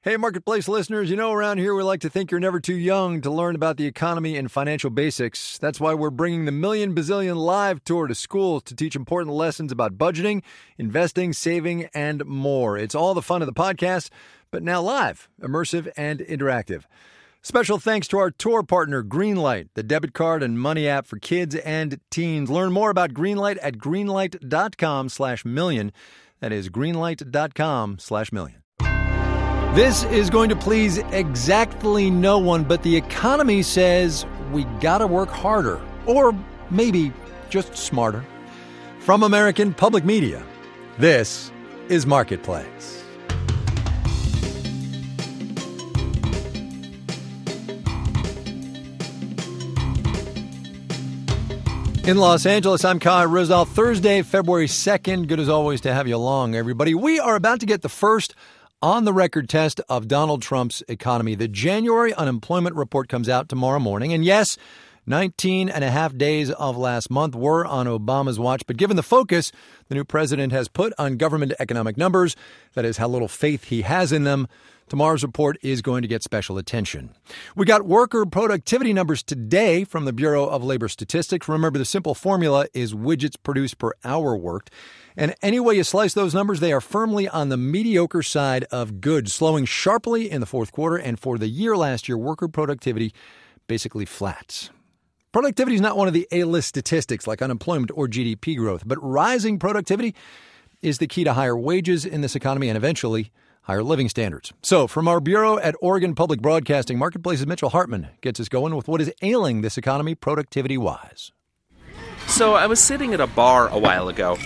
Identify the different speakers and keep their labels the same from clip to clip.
Speaker 1: Hey, Marketplace listeners, around here we like to think you're never too young to learn about the economy and financial basics. That's why we're bringing the Million Bazillion Live Tour to schools to teach important lessons about budgeting, investing, saving, and more. It's all the fun of the podcast, but now live, immersive, and interactive. Special thanks to our tour partner, Greenlight, the debit card and money app for kids and teens. Learn more about Greenlight at greenlight.com/million. That is greenlight.com/million. This is going to please exactly no one, but the economy says we gotta work harder, or maybe just smarter. From American Public Media, this is Marketplace. In Los Angeles, I'm Kai Rizal. Thursday, February 2nd. Good as always to have you along, everybody. We are about to get the first on-the-record test of Donald Trump's economy. The January unemployment report comes out tomorrow morning. And yes, 19 and a half days of last month were on Obama's watch. But given the focus the new president has put on government economic numbers, that is how little faith he has in them, tomorrow's report is going to get special attention. We got worker productivity numbers today from the Bureau of Labor Statistics. Remember, the simple formula is widgets produced per hour worked. And any way you slice those numbers, they are firmly on the mediocre side of good, slowing sharply in the fourth quarter. And for the year last year, worker productivity basically flat. Productivity is not one of the A-list statistics like unemployment or GDP growth, but rising productivity is the key to higher wages in this economy and eventually higher living standards. So from our bureau at Oregon Public Broadcasting Marketplace's Mitchell Hartman gets us going with what is ailing this economy productivity-wise.
Speaker 2: So I was sitting at a bar a while ago,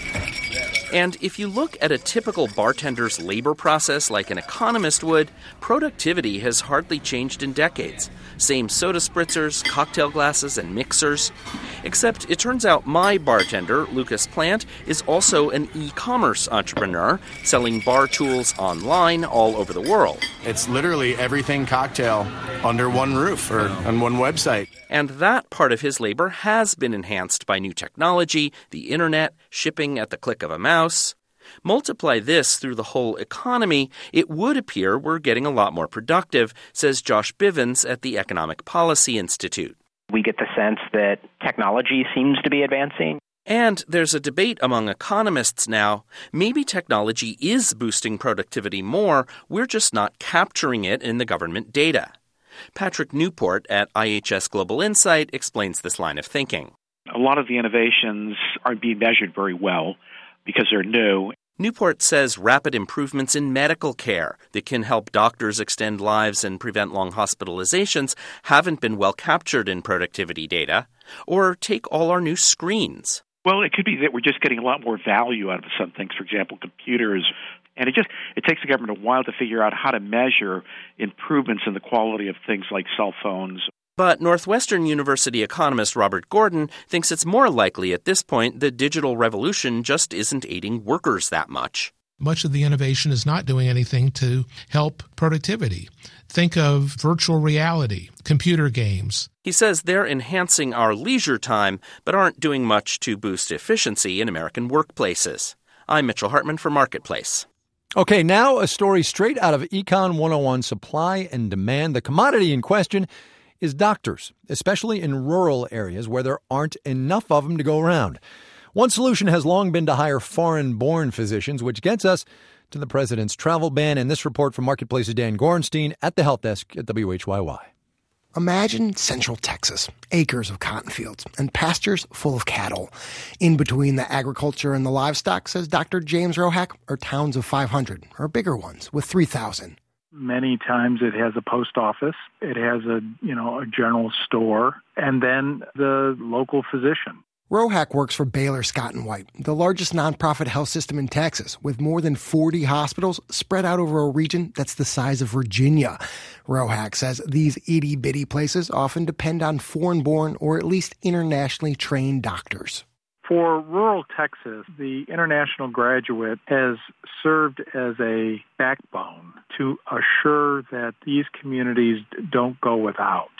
Speaker 2: and if you look at a typical bartender's labor process like an economist would, productivity has hardly changed in decades. Same soda spritzers, cocktail glasses, and mixers. Except it turns out my bartender, Lucas Plant, is also an e-commerce entrepreneur, selling bar tools online all over the world.
Speaker 3: It's literally everything cocktail under one roof or on one website.
Speaker 2: And that part of his labor has been enhanced by new technology, the internet, shipping at the click of a mouse. Multiply this through the whole economy, it would appear we're getting a lot more productive, says Josh Bivens at the Economic Policy Institute.
Speaker 4: We get the sense that technology seems to be advancing.
Speaker 2: And there's a debate among economists now. Maybe technology is boosting productivity more, we're just not capturing it in the government data. Patrick Newport at IHS Global Insight explains this line of thinking.
Speaker 5: A lot of the innovations aren't being measured very well because they're new.
Speaker 2: Newport says rapid improvements in medical care that can help doctors extend lives and prevent long hospitalizations haven't been well captured in productivity data. Or take all our new screens.
Speaker 5: Well, it could be that we're just getting a lot more value out of some things, for example, computers. And it takes the government a while to figure out how to measure improvements in the quality of things like cell phones.
Speaker 2: But Northwestern University economist Robert Gordon thinks it's more likely at this point the digital revolution just isn't aiding workers that much.
Speaker 6: Much of the innovation is not doing anything to help productivity. Think of virtual reality, computer games.
Speaker 2: He says they're enhancing our leisure time, but aren't doing much to boost efficiency in American workplaces. I'm Mitchell Hartman for Marketplace.
Speaker 1: Okay, now a story straight out of Econ 101, supply and demand. The commodity in question is doctors, especially in rural areas where there aren't enough of them to go around. One solution has long been to hire foreign-born physicians, which gets us to the president's travel ban. And this report from Marketplace's Dan Gorenstein at the Health Desk at WHYY.
Speaker 7: Imagine Central Texas, acres of cotton fields and pastures full of cattle. In between the agriculture and the livestock, says Dr. James Rohack, are towns of 500 or bigger ones with 3,000.
Speaker 8: Many times it has a post office, it has a general store, and then the local physician.
Speaker 7: Rohack works for Baylor Scott & White, the largest nonprofit health system in Texas, with more than 40 hospitals spread out over a region that's the size of Virginia. Rohack says these itty-bitty places often depend on foreign-born or at least internationally trained doctors.
Speaker 8: For rural Texas, the international graduate has served as a backbone to assure that these communities don't go without.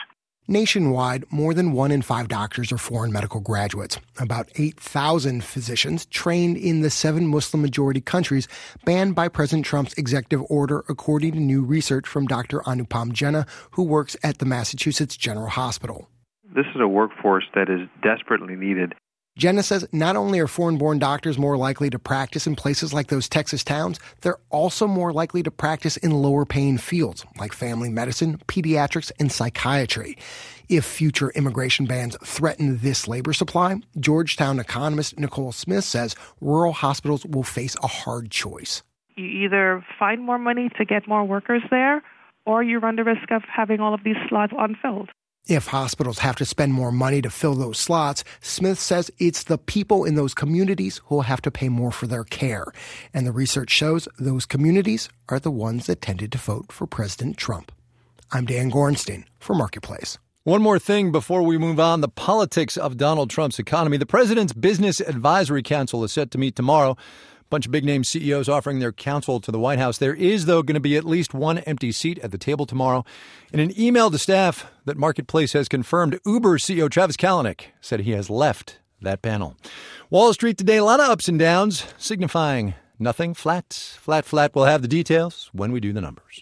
Speaker 7: Nationwide, more than 1 in 5 doctors are foreign medical graduates. About 8,000 physicians trained in the 7 Muslim-majority countries banned by President Trump's executive order, according to new research from Dr. Anupam Jena, who works at the Massachusetts General Hospital.
Speaker 9: This is a workforce that is desperately needed.
Speaker 7: Jenna says not only are foreign-born doctors more likely to practice in places like those Texas towns, they're also more likely to practice in lower-paying fields like family medicine, pediatrics, and psychiatry. If future immigration bans threaten this labor supply, Georgetown economist Nicole Smith says rural hospitals will face a hard choice.
Speaker 10: You either find more money to get more workers there, or you run the risk of having all of these slots unfilled.
Speaker 7: If hospitals have to spend more money to fill those slots, Smith says it's the people in those communities who will have to pay more for their care. And the research shows those communities are the ones that tended to vote for President Trump. I'm Dan Gorenstein for Marketplace.
Speaker 1: One more thing before we move on, the politics of Donald Trump's economy. The President's Business Advisory Council is set to meet tomorrow. Bunch of big-name CEOs offering their counsel to the White House. There is, though, going to be at least one empty seat at the table tomorrow. In an email to staff that Marketplace has confirmed, Uber CEO Travis Kalanick said he has left that panel. Wall Street today, a lot of ups and downs, signifying nothing. Flat, flat, flat. We'll have the details when we do the numbers.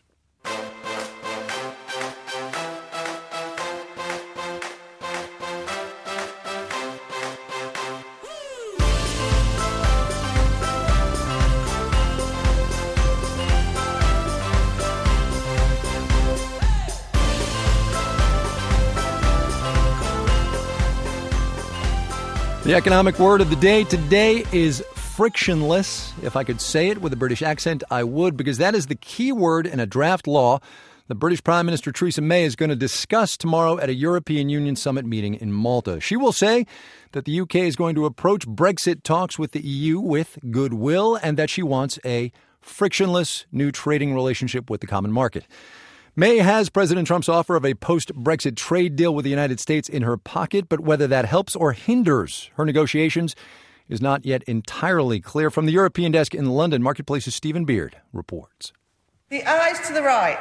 Speaker 1: The economic word of the day today is frictionless. If I could say it with a British accent, I would, because that is the key word in a draft law the British Prime Minister Theresa May is going to discuss tomorrow at a European Union summit meeting in Malta. She will say that the UK is going to approach Brexit talks with the EU with goodwill and that she wants a frictionless new trading relationship with the common market. May has President Trump's offer of a post-Brexit trade deal with the United States in her pocket, but whether that helps or hinders her negotiations is not yet entirely clear. From the European desk in London, Marketplace's Stephen Beard reports.
Speaker 11: The ayes to the right,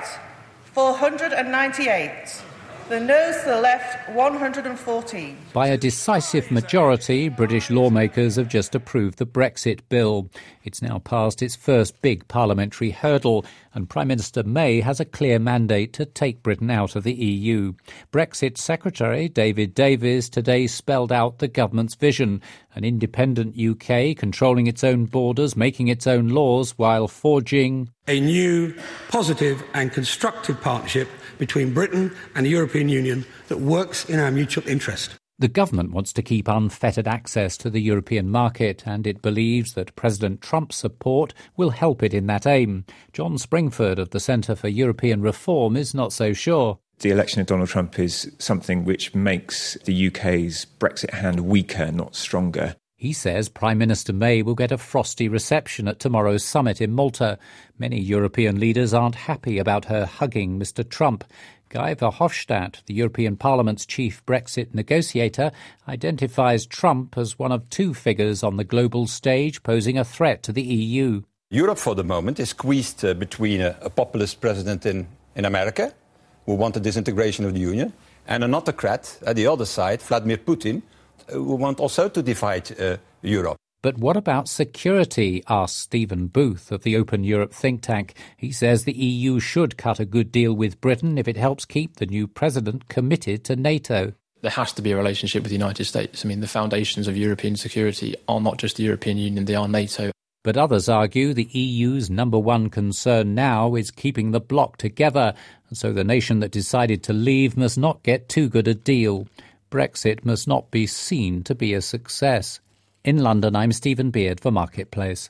Speaker 11: 498. The noes to the left, 114.
Speaker 12: By a decisive majority, British lawmakers have just approved the Brexit bill. It's now passed its first big parliamentary hurdle, and Prime Minister May has a clear mandate to take Britain out of the EU. Brexit Secretary David Davis today spelled out the government's vision, an independent UK controlling its own borders, making its own laws while forging
Speaker 13: a new, positive and constructive partnership between Britain and the European Union that works in our mutual interest.
Speaker 12: The government wants to keep unfettered access to the European market, and it believes that President Trump's support will help it in that aim. John Springford of the Centre for European Reform is not so sure.
Speaker 14: The election of Donald Trump is something which makes the UK's Brexit hand weaker, not stronger.
Speaker 12: He says Prime Minister May will get a frosty reception at tomorrow's summit in Malta. Many European leaders aren't happy about her hugging Mr. Trump. Guy Verhofstadt, the European Parliament's chief Brexit negotiator, identifies Trump as one of two figures on the global stage posing a threat to the EU.
Speaker 15: Europe, for the moment, is squeezed between a populist president in America, who wants a disintegration of the Union, and an autocrat at the other side, Vladimir Putin, who want also to divide Europe.
Speaker 12: But what about security, asks Stephen Booth of the Open Europe think tank. He says the EU should cut a good deal with Britain if it helps keep the new president committed to NATO.
Speaker 16: There has to be a relationship with the United States. I mean, the foundations of European security are not just the European Union, they are NATO.
Speaker 12: But others argue the EU's number one concern now is keeping the bloc together, and so the nation that decided to leave must not get too good a deal. Brexit must not be seen to be a success. In London, I'm Stephen Beard for Marketplace.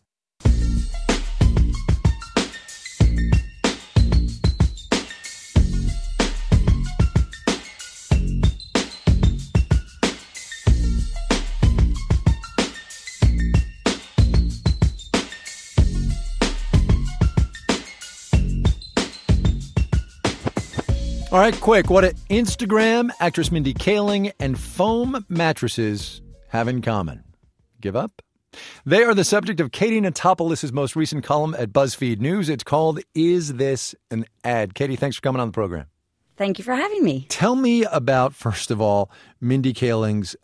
Speaker 1: All right, quick. What Instagram, actress Mindy Kaling, and foam mattresses have in common. Give up? They are the subject of Katie Natopoulos' most recent column at BuzzFeed News. It's called, Is This an Ad? Katie, thanks for coming on the program.
Speaker 17: Thank you for having me.
Speaker 1: Tell me about, first of all, Mindy Kaling's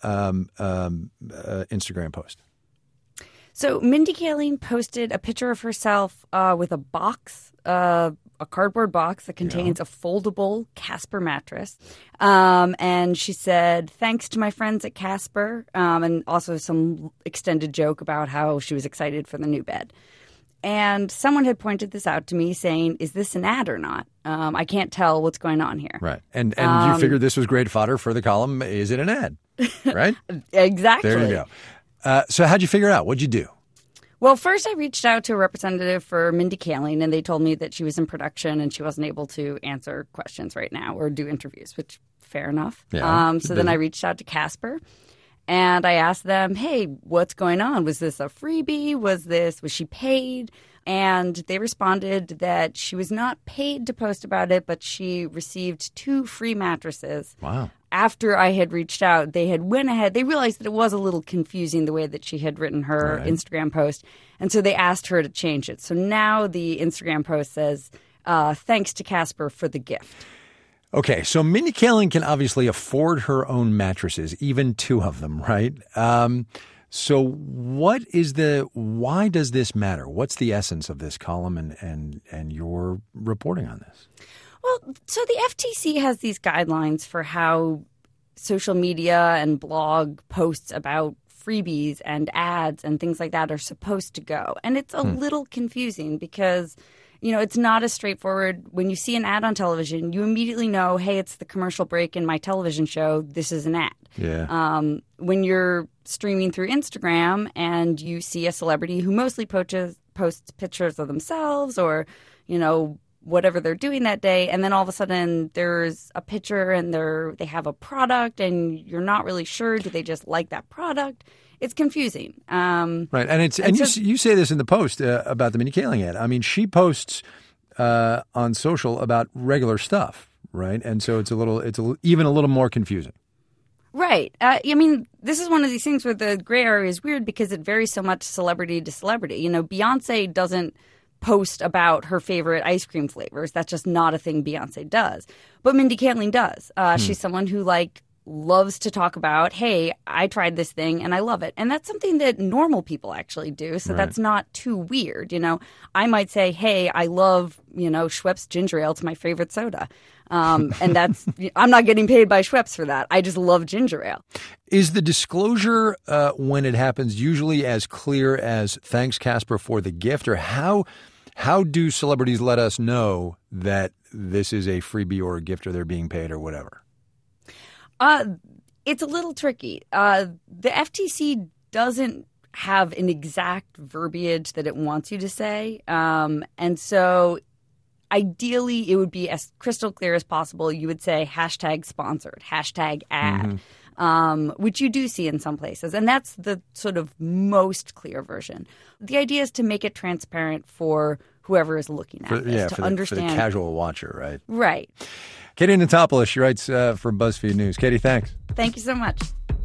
Speaker 1: Instagram post.
Speaker 17: So Mindy Kaling posted a picture of herself with a box, a cardboard box that contains a foldable Casper mattress. And she said, thanks to my friends at Casper, and also some extended joke about how she was excited for the new bed. And someone had pointed this out to me saying, is this an ad or not? I can't tell what's going on here.
Speaker 1: Right. And you figured this was great fodder for the column, is it an ad? Right?
Speaker 17: Exactly.
Speaker 1: There you go. So how'd you figure it out? What'd you do?
Speaker 17: Well, first I reached out to a representative for Mindy Kaling, and they told me that she was in production and she wasn't able to answer questions right now or do interviews, which fair enough.
Speaker 1: Yeah,
Speaker 17: so then I reached out to Casper. And I asked them, hey, what's going on? Was this a freebie? Was she paid? And they responded that she was not paid to post about it, but she received 2 free mattresses.
Speaker 1: Wow.
Speaker 17: After I had reached out, they had went ahead. They realized that it was a little confusing the way that she had written her Instagram post. And so they asked her to change it. So now the Instagram post says, thanks to Casper for the gift.
Speaker 1: Okay, so Mindy Kaling can obviously afford her own mattresses, even 2 of them, right? So why does this matter? What's the essence of this column and your reporting on this?
Speaker 17: Well, so the FTC has these guidelines for how social media and blog posts about freebies and ads and things like that are supposed to go. And it's a little confusing because it's not as straightforward. When you see an ad on television, you immediately know, hey, it's the commercial break in my television show. This is an ad.
Speaker 1: Yeah.
Speaker 17: When you're streaming through Instagram and you see a celebrity who mostly posts pictures of themselves or, whatever they're doing that day, and then all of a sudden there's a picture and they have a product and you're not really sure, do they just like that product? It's confusing.
Speaker 1: Right. And you say this in the post about the Mindy Kaling ad. I mean, she posts on social about regular stuff, right? And so it's even a little more confusing.
Speaker 17: Right. This is one of these things where the gray area is weird because it varies so much celebrity to celebrity. Beyonce doesn't post about her favorite ice cream flavors. That's just not a thing Beyonce does. But Mindy Kaling does. She's someone who loves to talk about, hey, I tried this thing and I love it. And that's something that normal people actually do. So that's not too weird. I might say, hey, I love, Schweppes ginger ale. It's my favorite soda. And that's, I'm not getting paid by Schweppes for that. I just love ginger ale.
Speaker 1: Is the disclosure when it happens usually as clear as thanks, Casper, for the gift? Or how do celebrities let us know that this is a freebie or a gift or they're being paid or whatever?
Speaker 17: It's a little tricky. The FTC doesn't have an exact verbiage that it wants you to say. And so ideally, it would be as crystal clear as possible. You would say hashtag sponsored, hashtag ad, which you do see in some places. And that's the sort of most clear version. The idea is to make it transparent for whoever is looking at this, to understand.
Speaker 1: For the casual watcher, right?
Speaker 17: Right.
Speaker 1: Katie Notopoulos, she writes for BuzzFeed News. Katie, thanks.
Speaker 17: Thank you so much.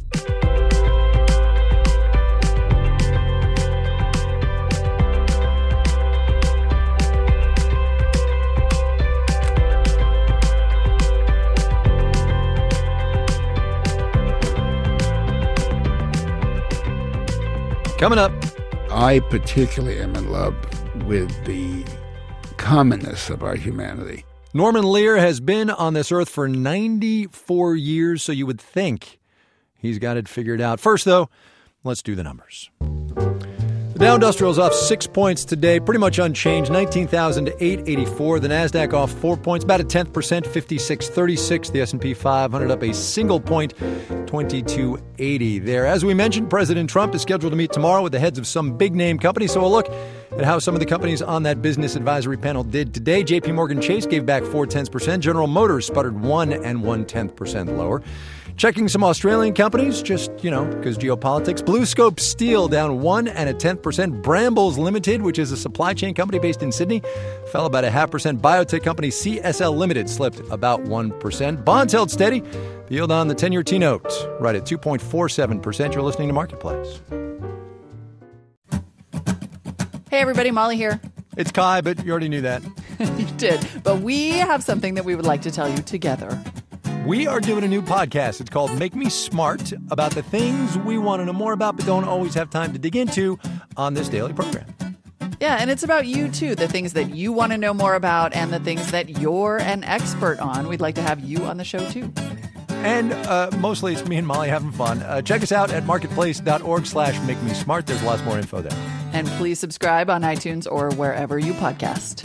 Speaker 1: Coming up.
Speaker 18: I particularly am in love with the commonness of our humanity.
Speaker 1: Norman Lear has been on this earth for 94 years, so you would think he's got it figured out. First, though, let's do the numbers. The Dow Industrial is off 6 points today, pretty much unchanged, 19,884. The NASDAQ off 4 points, about a 10%, 5636. The S&P 500 up a single point, 2280 there. As we mentioned, President Trump is scheduled to meet tomorrow with the heads of some big-name companies, so we'll look at how some of the companies on that business advisory panel did today. J.P. Morgan Chase gave back 0.4%. General Motors sputtered 1 0.1% lower. Checking some Australian companies, just, because geopolitics. BlueScope Steel down 1 0.1%. Brambles Limited, which is a supply chain company based in Sydney, fell about 0.5%. Biotech company CSL Limited slipped about 1%. Bonds held steady. The yield on the 10-year T-note right at 2.47%. You're listening to Marketplace.
Speaker 19: Hey, everybody. Molly here.
Speaker 1: It's Kai, but you already knew that.
Speaker 19: You did. But we have something that we would like to tell you together.
Speaker 1: We are doing a new podcast. It's called Make Me Smart, about the things we want to know more about but don't always have time to dig into on this daily program.
Speaker 19: Yeah, and it's about you, too, the things that you want to know more about and the things that you're an expert on. We'd like to have you on the show, too.
Speaker 1: And mostly it's me and Molly having fun. Check us out at marketplace.org/makemesmart. There's lots more info there.
Speaker 19: And please subscribe on iTunes or wherever you podcast.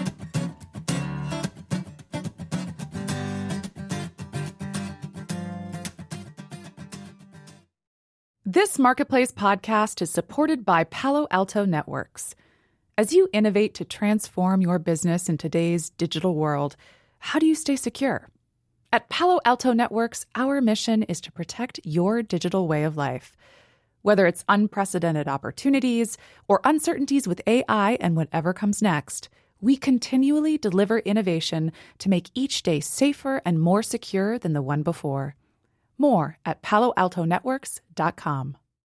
Speaker 20: This Marketplace podcast is supported by Palo Alto Networks. As you innovate to transform your business in today's digital world, how do you stay secure? At Palo Alto Networks, our mission is to protect your digital way of life. Whether it's unprecedented opportunities or uncertainties with AI and whatever comes next, we continually deliver innovation to make each day safer and more secure than the one before. More at PaloAltoNetworks.com.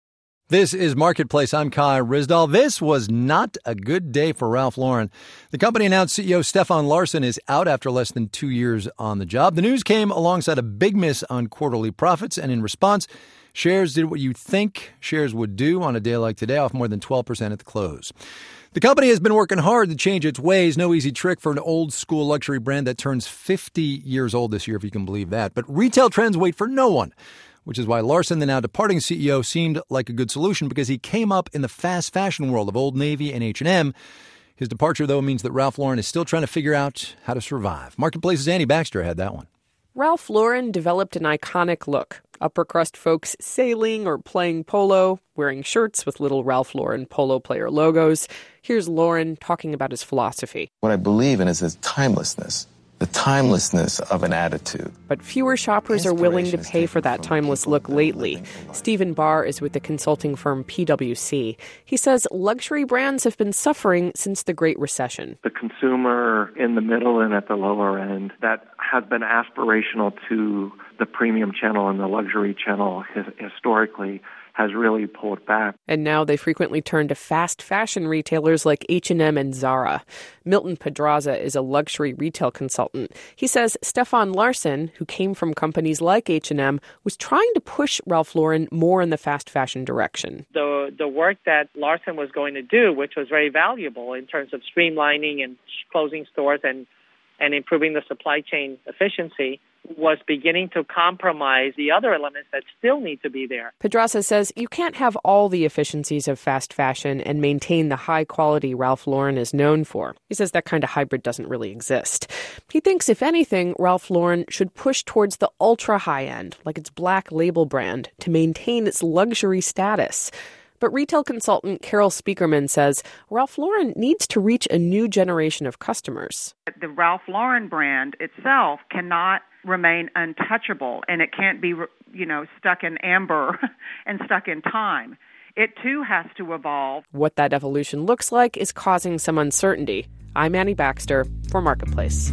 Speaker 1: This is Marketplace. I'm Kai Ryssdal. This was not a good day for Ralph Lauren. The company announced CEO Stefan Larsson is out after less than 2 years on the job. The news came alongside a big miss on quarterly profits, and in response, shares did what you think shares would do on a day like today, off more than 12% at the close. The company has been working hard to change its ways. No easy trick for an old-school luxury brand that turns 50 years old this year, if you can believe that. But retail trends wait for no one, which is why Larsson, the now departing CEO, seemed like a good solution because he came up in the fast fashion world of Old Navy and H&M. His departure, though, means that Ralph Lauren is still trying to figure out how to survive. Marketplace's Annie Baxter had that one.
Speaker 21: Ralph Lauren developed an iconic look. Upper-crust folks sailing or playing polo, wearing shirts with little Ralph Lauren polo player logos. Here's Lauren talking about his philosophy.
Speaker 22: What I believe in is his timelessness, the timelessness of an attitude.
Speaker 21: But fewer shoppers are willing to pay for that timeless look lately. Stephen Barr is with the consulting firm PwC. He says luxury brands have been suffering since the Great Recession.
Speaker 23: The consumer in the middle and at the lower end that has been aspirational to the premium channel and the luxury channel historically has really pulled back.
Speaker 21: And now they frequently turn to fast fashion retailers like H&M and Zara. Milton Pedraza is a luxury retail consultant. He says Stefan Larsson, who came from companies like H&M, was trying to push Ralph Lauren more in the fast fashion direction.
Speaker 24: The work that Larsson was going to do, which was very valuable in terms of streamlining and closing stores and improving the supply chain efficiency, was beginning to compromise the other elements that still need to be there.
Speaker 21: Pedraza says you can't have all the efficiencies of fast fashion and maintain the high quality Ralph Lauren is known for. He says that kind of hybrid doesn't really exist. He thinks, if anything, Ralph Lauren should push towards the ultra high end, like its Black Label brand, to maintain its luxury status. But retail consultant Carol Speakerman says Ralph Lauren needs to reach a new generation of customers.
Speaker 25: The Ralph Lauren brand itself cannot remain untouchable, and it can't be, stuck in amber and stuck in time. It, too, has to evolve.
Speaker 21: What that evolution looks like is causing some uncertainty. I'm Annie Baxter for Marketplace.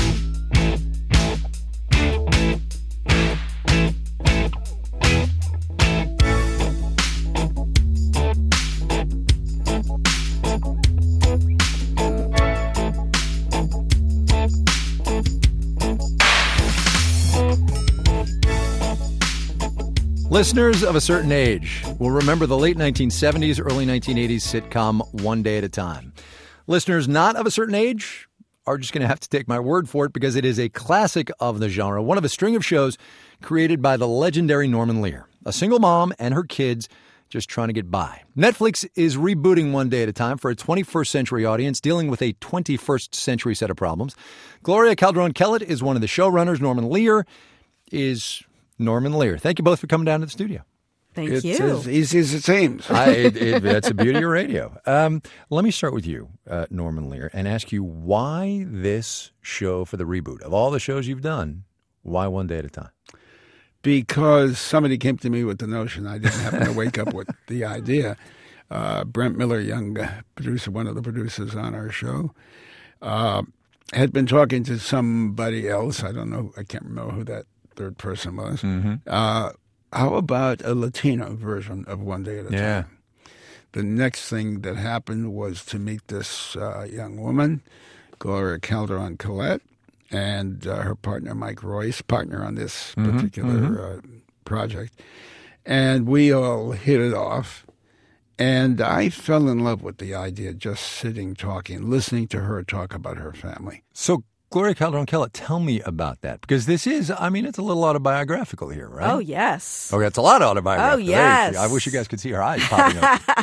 Speaker 1: Listeners of a certain age will remember the late 1970s, early 1980s sitcom One Day at a Time. Listeners not of a certain age are just going to have to take my word for it because it is a classic of the genre, one of a string of shows created by the legendary Norman Lear, a single mom and her kids just trying to get by. Netflix is rebooting One Day at a Time for a 21st century audience dealing with a 21st century set of problems. Gloria Calderon-Kellett is one of the showrunners. Norman Lear is Norman Lear. Thank you both for coming down to the studio.
Speaker 26: Thank
Speaker 18: it's
Speaker 26: you.
Speaker 18: It's as easy as it seems.
Speaker 1: That's the beauty of radio. Let me start with you, Norman Lear, and ask you why this show for the reboot. Of all the shows you've done, why One Day at a Time?
Speaker 18: Because somebody came to me with the notion. I didn't happen to wake up with the idea. Brent Miller, young producer, one of the producers on our show, had been talking to somebody else. I can't remember who that third person was. Mm-hmm. How about a Latino version of One Day at a Time? the next thing that happened was to meet this young woman, Gloria Calderon-Collette, and her partner, Mike Royce, partner on this particular project. And we all hit it off. And I fell in love with the idea of just sitting, talking, listening to her talk about her family.
Speaker 1: So, Gloria Calderon-Kellett, tell me about that. Because this is, I mean, it's a little autobiographical here, right?
Speaker 2: Oh, yes.
Speaker 1: Okay, it's a lot autobiographical.
Speaker 2: Oh, yes.
Speaker 1: I wish you guys could see her eyes popping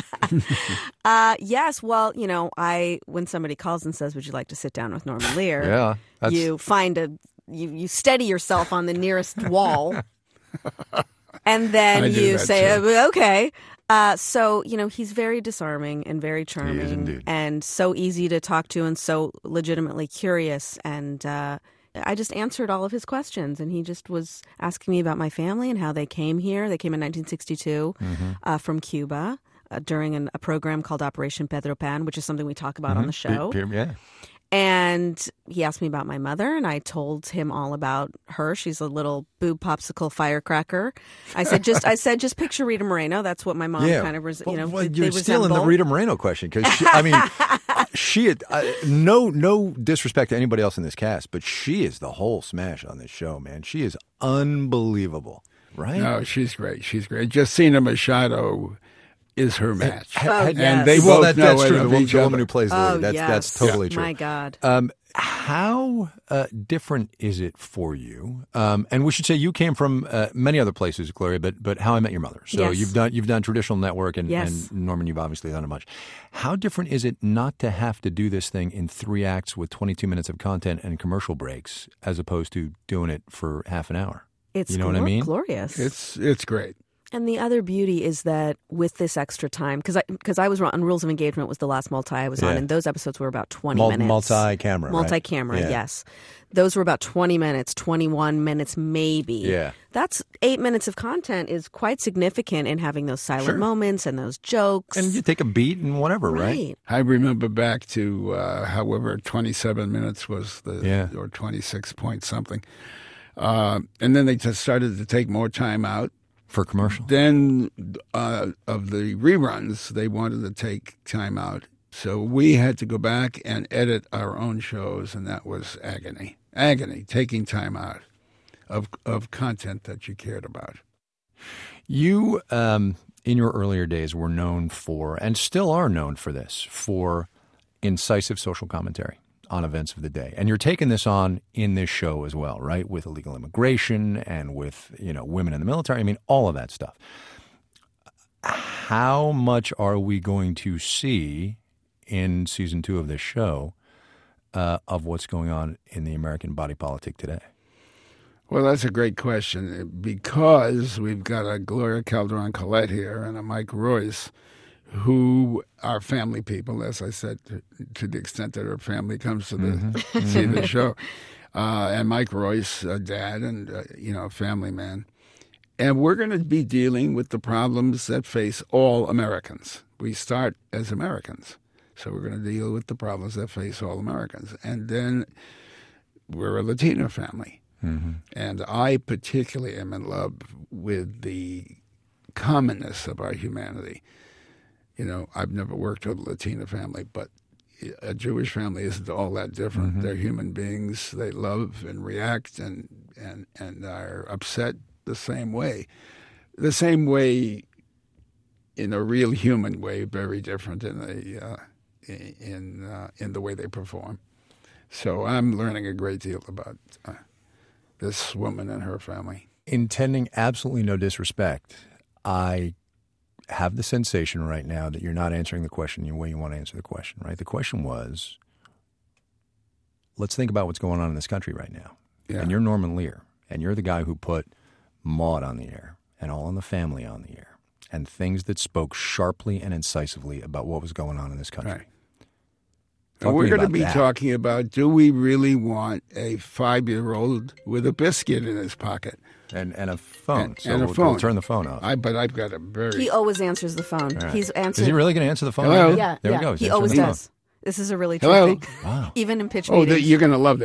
Speaker 1: up.
Speaker 2: Yes. Well, you know, when somebody calls and says, would you like to sit down with Norman Lear?
Speaker 1: Yeah.
Speaker 2: You find you steady yourself on the nearest wall. And then you say, okay. So, you know, he's very disarming and very charming.
Speaker 1: He is indeed.
Speaker 2: And so easy to talk to and so legitimately curious. And I just answered all of his questions. And he just was asking me about my family and how they came here. They came in 1962 from Cuba during a program called Operation Pedro Pan, which is something we talk about on the show.
Speaker 1: Yeah.
Speaker 2: And he asked me about my mother, and I told him all about her. She's a little boob popsicle firecracker. I said, just picture Rita Moreno. That's what my mom kind of,
Speaker 1: you're stealing the Rita Moreno question because she had no disrespect to anybody else in this cast, but she is the whole smash on this show, man. She is unbelievable, right?
Speaker 18: No, she's great. She's great. Justina Machado is her match.
Speaker 1: And
Speaker 18: they both know
Speaker 1: that's true.
Speaker 18: of
Speaker 1: The
Speaker 18: each
Speaker 1: woman
Speaker 18: other.
Speaker 1: who plays the lead. That's totally true.
Speaker 2: My God.
Speaker 1: How different is it for you? And we should say you came from many other places, Gloria, but How I Met Your Mother. So you've done traditional network, and Norman, you've obviously done a bunch. How different is it not to have to do this thing in 3 acts with 22 minutes of content and commercial breaks, as opposed to doing it for half an hour?
Speaker 2: It's
Speaker 1: you know what I mean?
Speaker 2: Glorious.
Speaker 18: It's great.
Speaker 2: And the other beauty is that with this extra time, because I was on Rules of Engagement was the last multi I was on, and those episodes were about 20 minutes.
Speaker 1: Multi-camera,
Speaker 2: Multi-camera,
Speaker 1: right?
Speaker 2: yes. Those were about 20 minutes, 21 minutes maybe.
Speaker 1: Yeah.
Speaker 2: That's 8 minutes of content is quite significant in having those silent moments and those jokes.
Speaker 1: And you take a beat and whatever, right?
Speaker 18: I remember back to however 27 minutes was or 26 point something. And then they just started to take more time out.
Speaker 1: For commercial.
Speaker 18: Then of the reruns, they wanted to take time out. So we had to go back and edit our own shows, and that was agony. Agony, taking time out of content that you cared about.
Speaker 1: You, in your earlier days, were known for, and still are known for this, for incisive social commentary on events of the day. And you're taking this on in this show as well, right? With illegal immigration and with, women in the military. I mean, all of that stuff. How much are we going to see in season 2 of this show of what's going on in the American body politic today?
Speaker 18: Well, that's a great question because we've got a Gloria Calderon-Collette here and a Mike Royce who are family people, as I said, to the extent that her family comes to see the show. And Mike Royce, a dad and, a family man. And we're going to be dealing with the problems that face all Americans. We start as Americans. So we're going to deal with the problems that face all Americans. And then we're a Latino family. And I particularly am in love with the commonness of our humanity. I've never worked with a Latina family, but a Jewish family isn't all that different. They're human beings. They love and react and are upset the same way. The same way in a real human way, very different in the way they perform. So I'm learning a great deal about this woman and her family.
Speaker 1: Intending absolutely no disrespect, I have the sensation right now that you're not answering the question the way you want to answer the question, right? The question was, let's think about what's going on in this country right now.
Speaker 18: Yeah.
Speaker 1: And you're Norman Lear, and you're the guy who put Maude on the air and All in the Family on the air and things that spoke sharply and incisively about what was going on in this country.
Speaker 18: Right. And we're going to be talking about, do we really want a 5-year-old with a biscuit in his pocket?
Speaker 1: And a phone.
Speaker 18: We'll
Speaker 1: turn the phone off.
Speaker 18: But I've got a very...
Speaker 2: He always answers the phone.
Speaker 1: Right.
Speaker 2: He's answered...
Speaker 1: Is he really going to answer the phone?
Speaker 18: Hello?
Speaker 2: Yeah.
Speaker 1: There we go.
Speaker 2: He always does. This is a really true
Speaker 18: Hello?
Speaker 2: thing.
Speaker 1: Wow.
Speaker 2: Even in pitch
Speaker 18: Oh,
Speaker 2: meetings.
Speaker 18: you're going to love this.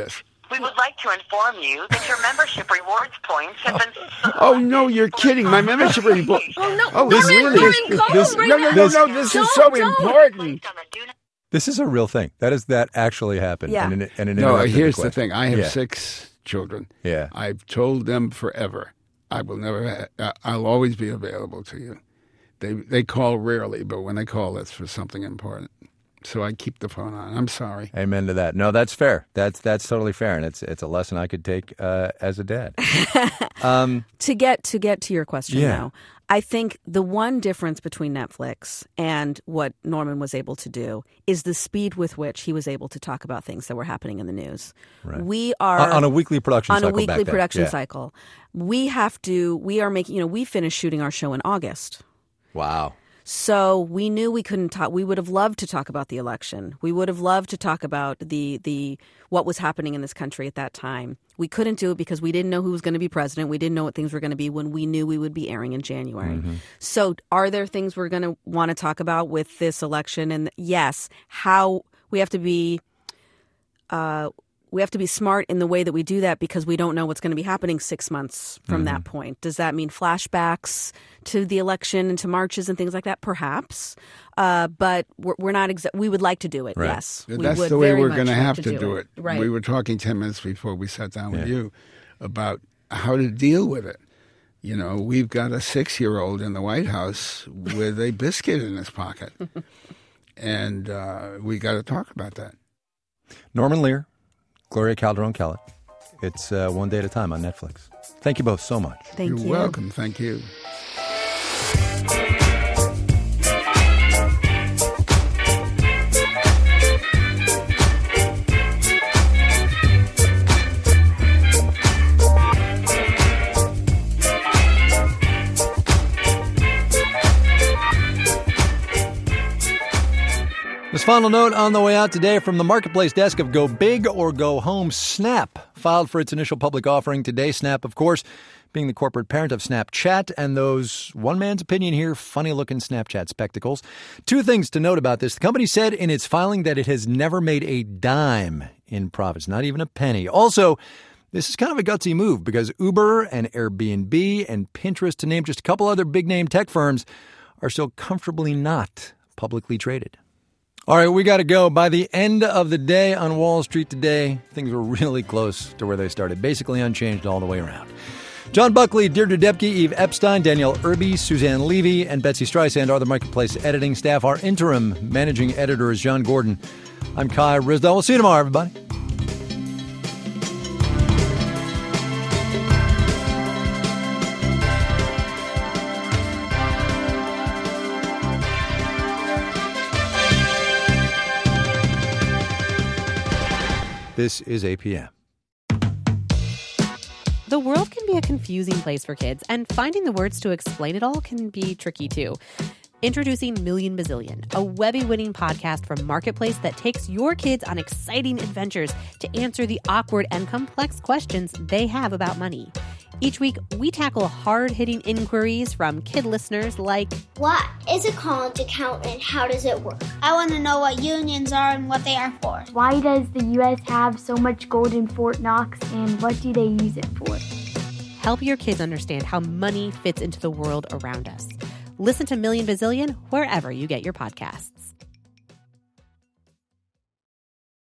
Speaker 3: We would like to inform you that your membership rewards points have been...
Speaker 18: Oh, no, you're kidding. My membership report.
Speaker 3: Oh, no.
Speaker 18: Oh,
Speaker 3: This-
Speaker 18: really?
Speaker 3: Lauren, call
Speaker 18: This-
Speaker 3: right
Speaker 18: no,
Speaker 3: now.
Speaker 18: this is so important.
Speaker 1: This is a real thing. That actually happened.
Speaker 19: Yeah.
Speaker 1: And an
Speaker 18: No,
Speaker 1: interrupted
Speaker 18: here's
Speaker 1: the
Speaker 18: the
Speaker 1: question.
Speaker 18: thing. I have
Speaker 1: Yeah.
Speaker 18: 6 children.
Speaker 1: Yeah.
Speaker 18: I've told them forever, I will never. I'll always be available to you. They call rarely, but when they call, it's for something important. So I keep the phone on. I'm sorry.
Speaker 1: Amen to that. No, that's fair. That's totally fair, and it's a lesson I could take as a dad.
Speaker 2: To get to your question,
Speaker 1: Yeah.
Speaker 2: though, I think the one difference between Netflix and what Norman was able to do is the speed with which he was able to talk about things that were happening in the news.
Speaker 1: Right.
Speaker 2: We are
Speaker 1: on a weekly production cycle.
Speaker 2: on a weekly
Speaker 1: back then.
Speaker 2: production
Speaker 1: Yeah.
Speaker 2: cycle. We are making. We finished shooting our show in August.
Speaker 1: Wow.
Speaker 2: So we knew we couldn't talk. We would have loved to talk about the election. We would have loved to talk about the what was happening in this country at that time. We couldn't do it because we didn't know who was going to be president. We didn't know what things were going to be when we knew we would be airing in January.
Speaker 1: Mm-hmm.
Speaker 2: So are there things we're going to want to talk about with this election? And yes, how we have to be smart in the way that we do that because we don't know what's going to be happening 6 months from that point. Does that mean flashbacks to the election and to marches and things like that? Perhaps. But we're not we would like to do it,
Speaker 18: Right.
Speaker 2: yes. We
Speaker 18: That's
Speaker 2: would
Speaker 18: the way
Speaker 2: very
Speaker 18: we're
Speaker 2: much
Speaker 18: going to
Speaker 2: like
Speaker 18: have to do it.
Speaker 2: Right.
Speaker 18: We were talking 10 minutes before we sat down with you about how to deal with it. You know, we've got a 6-year-old in the White House with a biscuit in his pocket. And we got to talk about that.
Speaker 1: Norman Lear, Gloria Calderon-Kellett. It's One Day at a Time on Netflix. Thank you both so much.
Speaker 2: Thank
Speaker 18: You're welcome. Thank you.
Speaker 1: This final note on the way out today from the Marketplace desk of Go Big or Go Home. Snap filed for its initial public offering today. Snap, of course, being the corporate parent of Snapchat and those, one man's opinion here, funny-looking Snapchat spectacles. 2 things to note about this. The company said in its filing that it has never made a dime in profits, not even a penny. Also, this is kind of a gutsy move because Uber and Airbnb and Pinterest, to name just a couple other big-name tech firms, are still comfortably not publicly traded. All right, we got to go. By the end of the day on Wall Street today, things were really close to where they started, basically unchanged all the way around. John Buckley, Deirdre Debke, Eve Epstein, Danielle Irby, Suzanne Levy, and Betsy Streisand are the Marketplace editing staff. Our interim managing editor is John Gordon. I'm Kai Risdell. We'll see you tomorrow, everybody. This is APM.
Speaker 4: The world can be a confusing place for kids, and finding the words to explain it all can be tricky too. Introducing Million Bazillion, a Webby-winning podcast from Marketplace that takes your kids on exciting adventures to answer the awkward and complex questions they have about money. Each week, we tackle hard-hitting inquiries from kid listeners like,
Speaker 5: what is a college account and how does it work? I want to know what unions are and what they are for.
Speaker 6: Why does the U.S. have so much gold in Fort Knox and what do they use it for?
Speaker 4: Help your kids understand how money fits into the world around us. Listen to Million Bazillion wherever you get your podcasts.